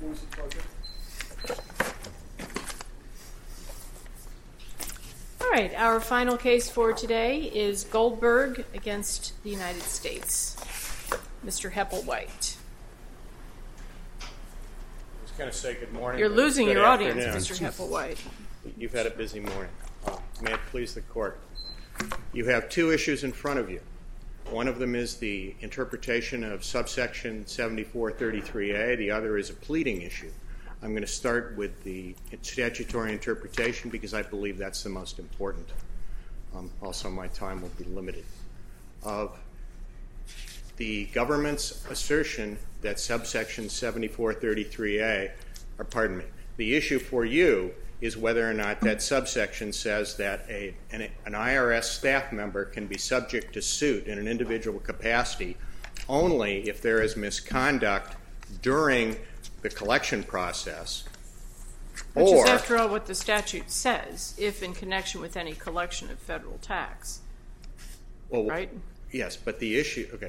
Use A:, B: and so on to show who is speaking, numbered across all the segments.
A: All right, our final case for today is Goldberg against the United States. Mr. Hepplewhite.
B: I was going to say good morning.
A: You're losing your audience, Mr. Hepplewhite.
B: You've had a busy morning. May it please the court. You have two issues in front of you. One of them is the interpretation of subsection 7433A. The other is a pleading issue. I'm going to start with the statutory interpretation because I believe that's the most important. Also, my time will be limited. Of the government's assertion that subsection 7433A, the issue for you is whether or not that subsection says that an IRS staff member can be subject to suit in an individual capacity only if there is misconduct during the collection process.
A: Which is, after all, what the statute says, if in connection with any collection of federal tax. Well, right?
B: Yes, but the issue, okay,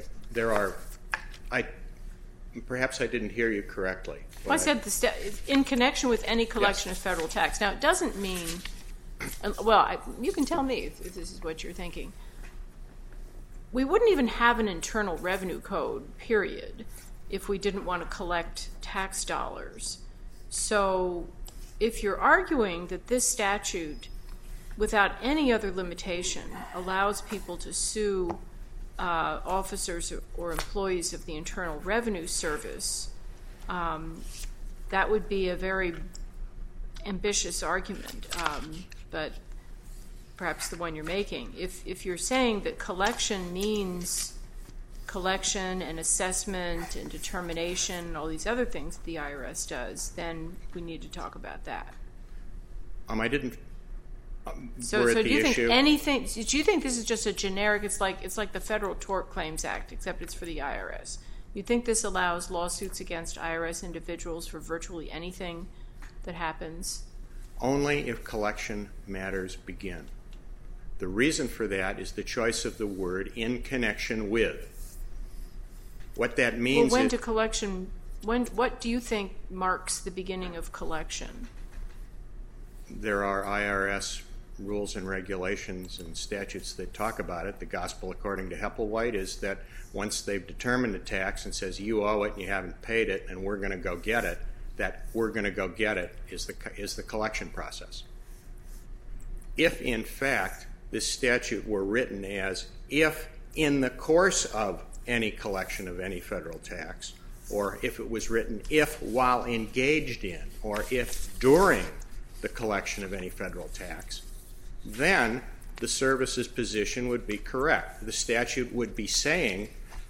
B: perhaps I didn't hear you correctly.
A: Well, I said in connection with any collection of federal tax. Now, it doesn't mean, well, you can tell me if this is what you're thinking. We wouldn't even have an internal revenue code, period, if we didn't want to collect tax dollars. So if you're arguing that this statute, without any other limitation, allows people to sue officers or employees of the Internal Revenue Service, that would be a very ambitious argument, but perhaps the one you're making. If you're saying that collection means collection and assessment and determination, all these other things the IRS does, then we need to talk about that.
B: I didn't.
A: So do you think anything? Do you think this is just a generic? It's like the Federal Tort Claims Act, except it's for the IRS. You think this allows lawsuits against IRS individuals for virtually anything that happens?
B: Only if collection matters begin. The reason for that is the choice of the word "in connection with." What that means
A: is... What do you think marks the beginning of collection?
B: There are IRS rules and regulations and statutes that talk about it. The gospel, according to Hepplewhite, is that once they've determined the tax and says you owe it and you haven't paid it and we're going to go get it, that we're going to go get it is the collection process. If, in fact, this statute were written as if in the course of any collection of any federal tax, or if it was written if while engaged in, or if during the collection of any federal tax, then the service's position would be correct. The statute would be saying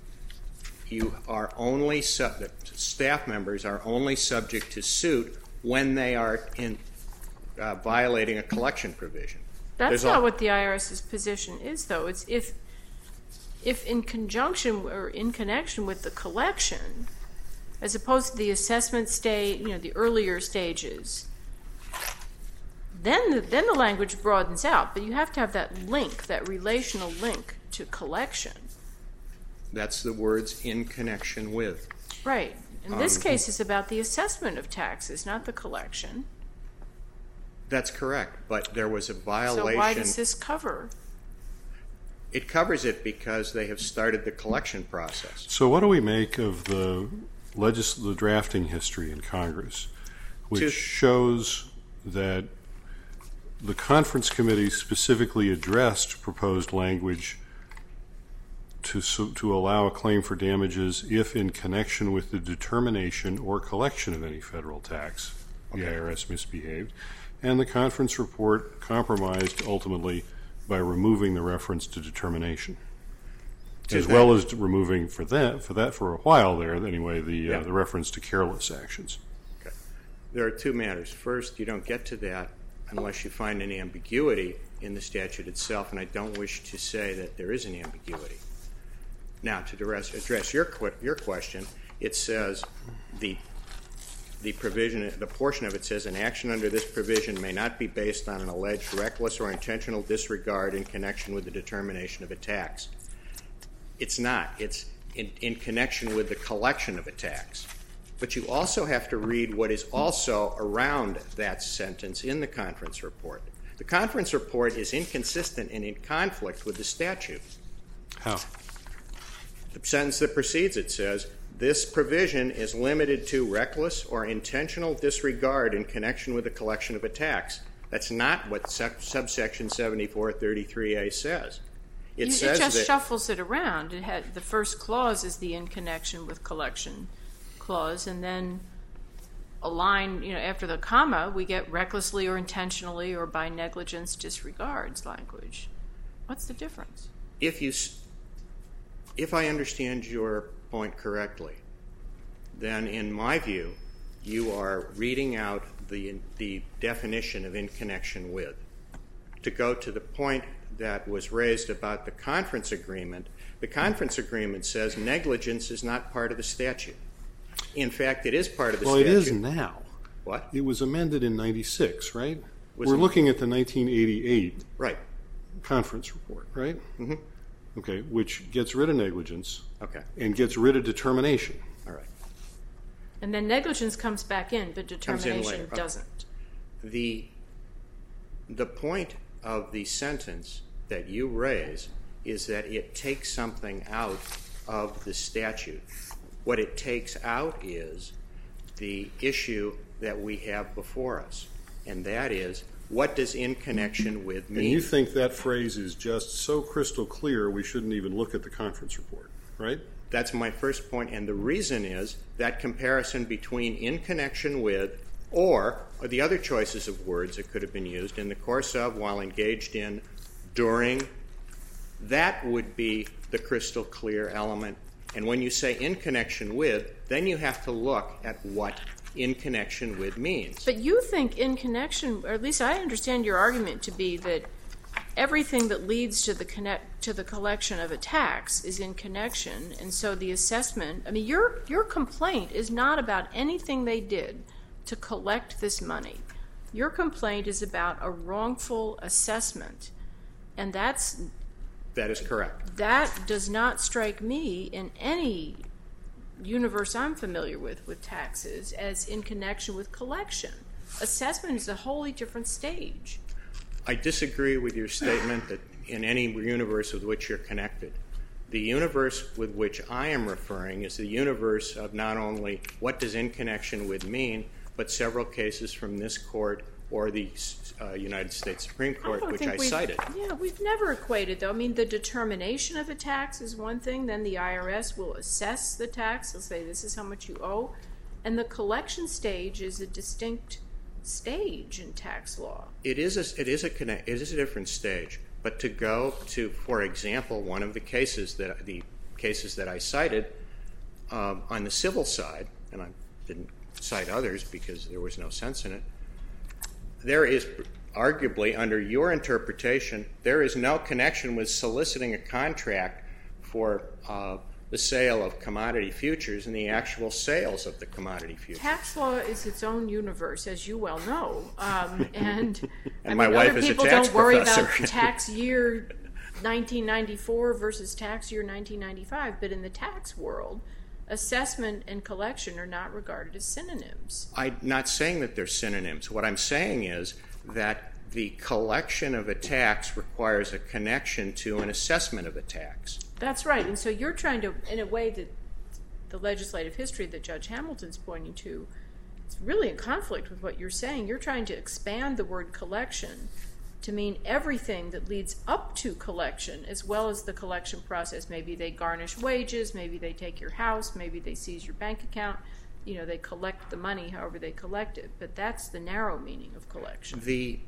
B: staff members are only subject to suit when they are violating a collection provision.
A: That's not what the IRS's position is, though. It's if in conjunction or in connection with the collection, as opposed to the assessment stage, the earlier stages, then the language broadens out. But you have to have that link, that relational link to collection.
B: That's the words "in connection with."
A: Right. In this case, it's about the assessment of taxes, not the collection.
B: That's correct, but there was a violation.
A: So why does this cover?
B: It covers it because they have started the collection process.
C: So what do we make of the drafting history in Congress, which shows that the conference committee specifically addressed proposed language to allow a claim for damages if in connection with the determination or collection of any federal tax the IRS misbehaved, and the conference report compromised ultimately by removing the reference to determination, as well as removing for a while there anyway the reference to careless actions.
B: Okay. There are two matters. First, you don't get to that unless you find an ambiguity in the statute itself, and I don't wish to say that there is an ambiguity. Now, to address your question, it says the provision, the portion of it says an action under this provision may not be based on an alleged reckless or intentional disregard in connection with the determination of a tax. It's not. It's in connection with the collection of a tax. But you also have to read what is also around that sentence in the conference report. The conference report is inconsistent and in conflict with the statute.
C: How?
B: The sentence that precedes it says, this provision is limited to reckless or intentional disregard in connection with the collection of a tax. That's not what subsection 7433A says. It
A: just shuffles it around. The first clause is the in connection with collection clause, and then a line, after the comma, we get recklessly or intentionally or by negligence disregards language. What's the difference?
B: If I understand your point correctly, then in my view, you are reading out the definition of in connection with. To go to the point that was raised about the conference agreement says negligence is not part of the statute. In fact, it is part of the statute.
C: Well, it is now.
B: What?
C: It was amended in 96, right? We're looking at the 1988 conference report, right? Mm-hmm. Okay, which gets rid of negligence and gets rid of determination.
B: All right.
A: And then negligence comes back in, but determination doesn't.
B: The point of the sentence that you raise is that it takes something out of the statute. What it takes out is the issue that we have before us, and that is, what does in connection with mean?
C: And you think that phrase is just so crystal clear we shouldn't even look at the conference report, right?
B: That's my first point, and the reason is that comparison between in connection with or the other choices of words that could have been used in the course of, while engaged in, during, that would be the crystal clear element. And when you say in connection with, then you have to look at what in connection with means.
A: But you think in connection, or at least I understand your argument to be that everything that leads to the collection of a tax is in connection, and so the assessment, your complaint is not about anything they did to collect this money. Your complaint is about a wrongful assessment, and that is correct. That does not strike me in any universe I'm familiar with taxes as in connection with collection. Assessment is a wholly different stage.
B: I disagree with your statement that in any universe with which you're connected. The universe with which I am referring is the universe of not only what does in connection with mean, but several cases from this court or the United States Supreme Court, which I cited.
A: Yeah, we've never equated, though. The determination of a tax is one thing. Then the IRS will assess the tax. They'll say, this is how much you owe. And the collection stage is a distinct stage in tax law.
B: It is a different stage. But to go to, for example, one of the cases that I cited on the civil side, and I didn't cite others because there was no sense in it, there is arguably, under your interpretation, there is no connection with soliciting a contract for the sale of commodity futures and the actual sales of the commodity futures.
A: Tax law is its own universe, as you well know. And
B: my wife is a tax professor.
A: Other people don't worry about tax year 1994 versus tax year 1995, but in the tax world, assessment and collection are not regarded as synonyms.
B: I'm not saying that they're synonyms. What I'm saying is that the collection of a tax requires a connection to an assessment of a tax.
A: That's right. And so you're trying to, in a way that the legislative history that Judge Hamilton's pointing to, it's really in conflict with what you're saying. You're trying to expand the word collection to mean everything that leads up to collection, as well as the collection process. Maybe they garnish wages, maybe they take your house, maybe they seize your bank account. They collect the money however they collect it. But that's the narrow meaning of collection.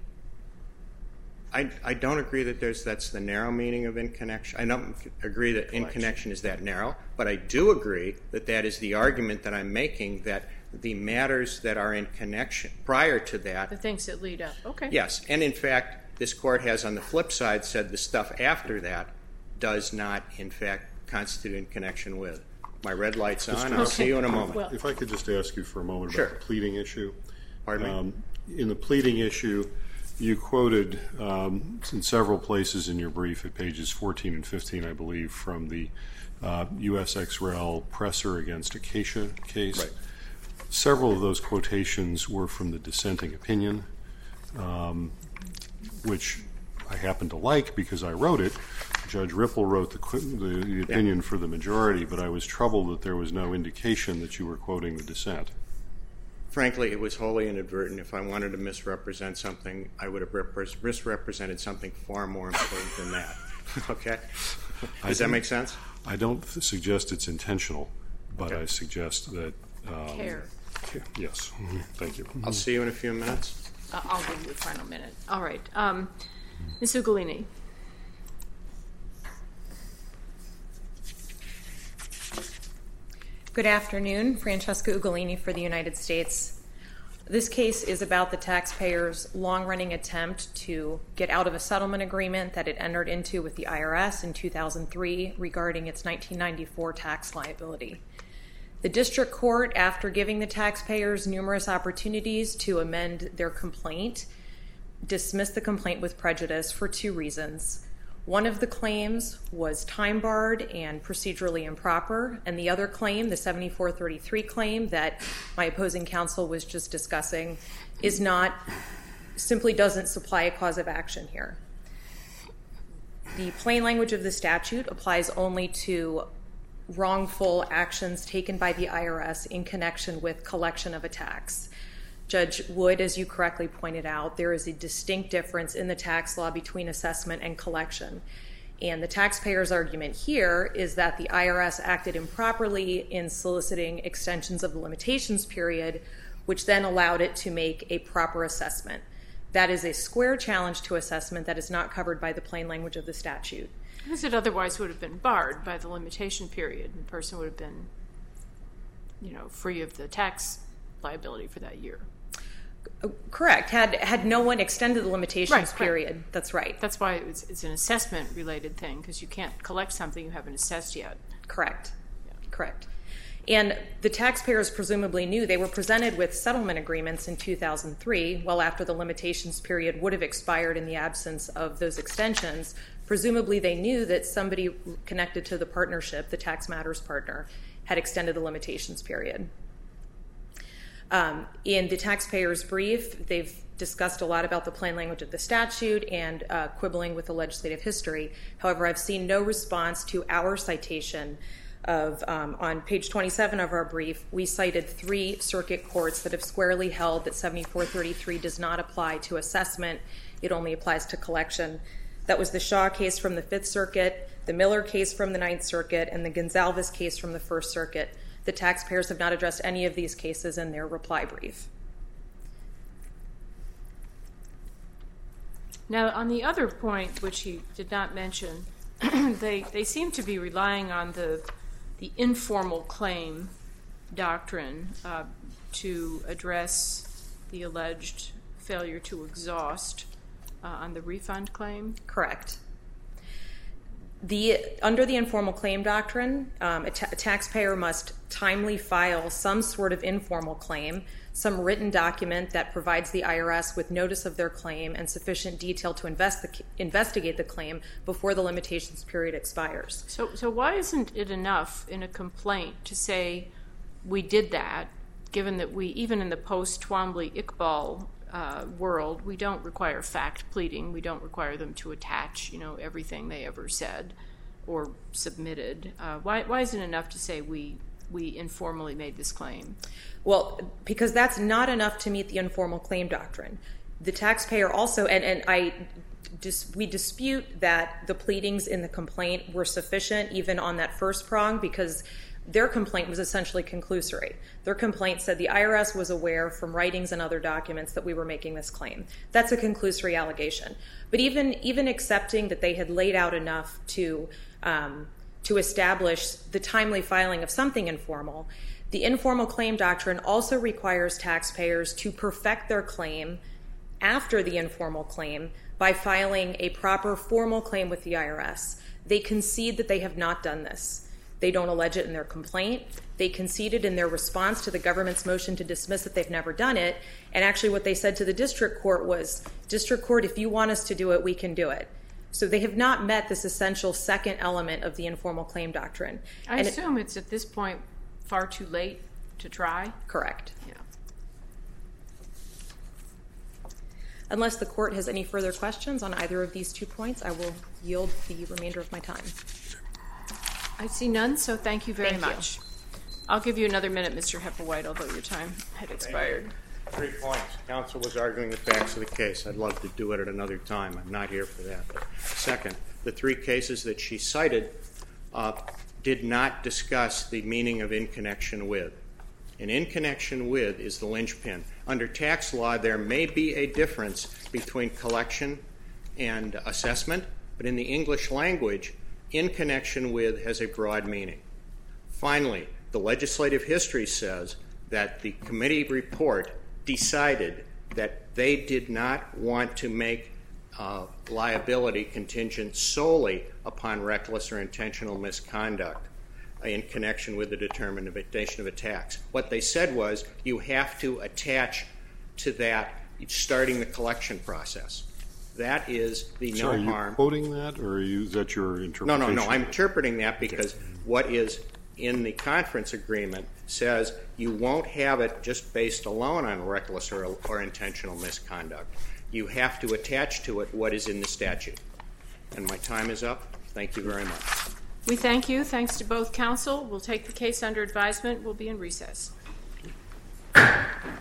B: I don't agree that that's the narrow meaning of in connection. I don't agree that in connection is that narrow, but I do agree that that is the argument that I'm making, that the matters that are in connection prior to that.
A: The things that lead up. Okay.
B: Yes. And in fact, this court has on the flip side said the stuff after that does not, in fact, constitute in connection with. My red light's on. I'll see you in a moment.
C: Well, if I could just ask you for a moment about the pleading issue.
B: Pardon me? In
C: the pleading issue, you quoted in several places in your brief at pages 14 and 15, I believe, from the U.S. ex rel. Presser against Acacia case. Several of those quotations were from the dissenting opinion, which I happen to like because I wrote it. Judge Ripple wrote the opinion for the majority, but I was troubled that there was no indication that you were quoting the dissent.
B: Frankly, it was wholly inadvertent. If I wanted to misrepresent something, I would have misrepresented something far more important than that. Okay? Does that make sense?
C: I don't suggest it's intentional, but I suggest that...
A: Care.
C: Yes. Thank you.
B: I'll see you in a few minutes.
A: I'll give you a final minute. All right. Ms. Ugolini.
D: Good afternoon. Francesca Ugolini for the United States. This case is about the taxpayers' long-running attempt to get out of a settlement agreement that it entered into with the IRS in 2003 regarding its 1994 tax liability. The district court, after giving the taxpayers numerous opportunities to amend their complaint, dismissed the complaint with prejudice for two reasons. One of the claims was time-barred and procedurally improper, and the other claim, the 7433 claim that my opposing counsel was just discussing, simply doesn't supply a cause of action here. The plain language of the statute applies only to wrongful actions taken by the IRS in connection with collection of a tax. Judge Wood, as you correctly pointed out, there is a distinct difference in the tax law between assessment and collection. And the taxpayer's argument here is that the IRS acted improperly in soliciting extensions of the limitations period, which then allowed it to make a proper assessment. That is a square challenge to assessment that is not covered by the plain language of the statute.
A: Because it otherwise would have been barred by the limitation period, and the person would have been, free of the tax liability for that year.
D: Correct. Had no one extended the limitations period. Right. That's right.
A: That's why it's an assessment-related thing, because you can't collect something you haven't assessed yet.
D: Correct. Yeah. Correct. And the taxpayers presumably knew they were presented with settlement agreements in 2003, well after the limitations period would have expired in the absence of those extensions. Presumably they knew that somebody connected to the partnership, the Tax Matters partner, had extended the limitations period. In the taxpayer's brief, they've discussed a lot about the plain language of the statute and quibbling with the legislative history. However, I've seen no response to our citation of, on page 27 of our brief, we cited 3 circuit courts that have squarely held that 7433 does not apply to assessment. It only applies to collection. That was the Shaw case from the 5th Circuit, the Miller case from the 9th Circuit, and the Gonzalez case from the 1st Circuit. The taxpayers have not addressed any of these cases in their reply brief.
A: Now, on the other point, which he did not mention, they seem to be relying on the informal claim doctrine to address the alleged failure to exhaust on the refund claim?
D: Correct. Under the informal claim doctrine, a taxpayer must timely file some sort of informal claim, some written document that provides the IRS with notice of their claim and sufficient detail to investigate the claim before the limitations period expires.
A: So why isn't it enough in a complaint to say we did that, given that we, even in the post-Twombly-Iqbal world, we don't require fact pleading. We don't require them to attach, everything they ever said or submitted. Why isn't it enough to say we informally made this claim?
D: Well, because that's not enough to meet the informal claim doctrine. The taxpayer also, we dispute that the pleadings in the complaint were sufficient even on that first prong because their complaint was essentially conclusory. Their complaint said the IRS was aware from writings and other documents that we were making this claim. That's a conclusory allegation. But even accepting that they had laid out enough to establish the timely filing of something informal, the informal claim doctrine also requires taxpayers to perfect their claim after the informal claim by filing a proper formal claim with the IRS. They concede that they have not done this. They don't allege it in their complaint. They conceded in their response to the government's motion to dismiss that they've never done it. And actually what they said to the district court was, District Court, if you want us to do it, we can do it. So they have not met this essential second element of the informal claim doctrine.
A: I assume it's at this point far too late to try?
D: Correct.
A: Yeah.
D: Unless the court has any further questions on either of these 2 points, I will yield the remainder of my time.
A: I see none, so thank you very
D: Thank you.
A: much. I'll give you another minute, Mr. Hepplewhite, although your time had expired.
B: 3 points. Counsel was arguing the facts of the case. I'd love to do it at another time. I'm not here for that. Second, the 3 cases that she cited did not discuss the meaning of in connection with. And in connection with is the linchpin. Under tax law, there may be a difference between collection and assessment, but in the English language, in connection with has a broad meaning. Finally, the legislative history says that the committee report decided that they did not want to make liability contingent solely upon reckless or intentional misconduct in connection with the determination of a tax. What they said was you have to attach to that starting the collection process. That is the no harm.
C: Are you quoting that, or is that your interpretation?
B: No. I'm interpreting that because what is in the conference agreement says you won't have it just based alone on reckless or intentional misconduct. You have to attach to it what is in the statute. And my time is up. Thank you very much.
A: We thank you. Thanks to both counsel. We'll take the case under advisement. We'll be in recess.